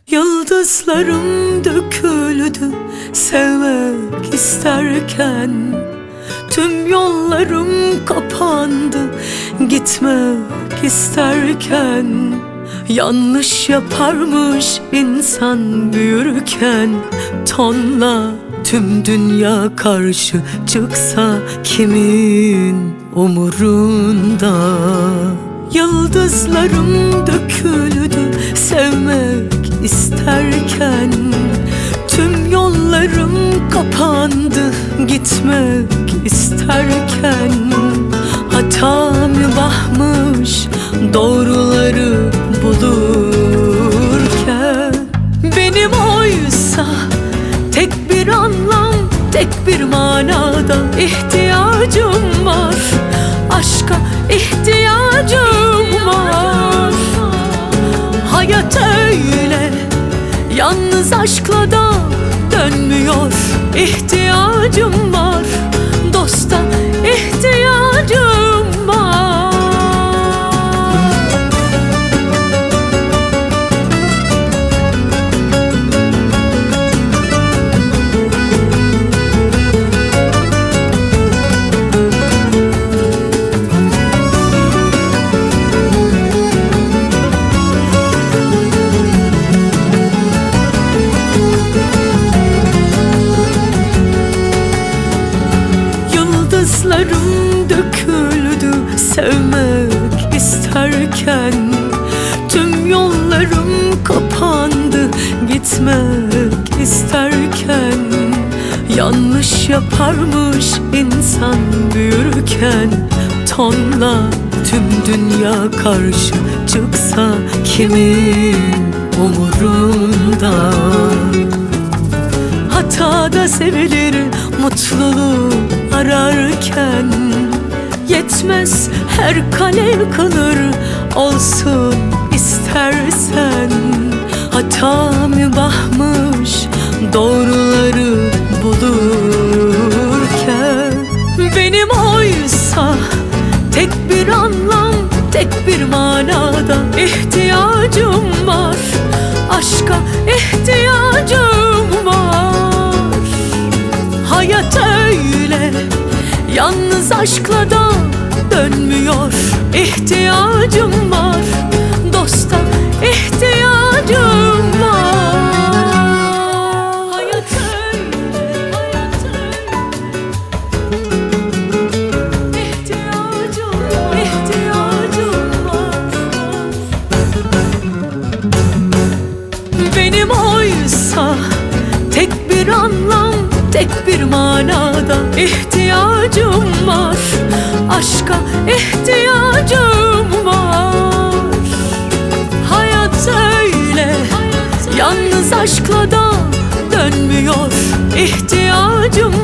Yıldızlarım döküldü sevmek isterken, tüm yollarım kapandı gitmek isterken. Yanlış yaparmış insan büyürken, tonla tüm dünya karşı çıksa kimin umurunda? Yıldızlarım döküldü sevmek isterken, tüm yollarım kapandı gitmek isterken. Hata mübahmış doğruları bulurken, benim oysa tek bir anlam, tek bir manada ihtiyacım var. Aşka ihtiyacım var. Hayat öyle, yalnız aşkla da dönmüyor. İhtiyacım var, dosta ihtiyacım var. Yıldızlarım döküldü sevmek isterken, tüm yollarım kapandı gitmek isterken. Yanlış yaparmış insan büyürken, tonla tüm dünya karşı çıksa kimin umurunda? Hatada sevilir mutluluğu ararken, yetmez her kale yıkılır olsun istersen. Hata mübahmış doğruları bulurken, benim oysa tek bir anlam, tek bir manada ihtiyacım var. Aşka ihtiyacım var. Hayat öyle, yalnız aşkla da dönmüyor. İhtiyacım var, dosta ihtiyacım var. Hayat öyle, hayat öyle. İhtiyacım var. Benim oysa tek bir anlam, tek bir manada ihtiyacım var. Aşka ihtiyacım var. Hayat öyle, yalnız aşkla da dönmüyor. İhtiyacım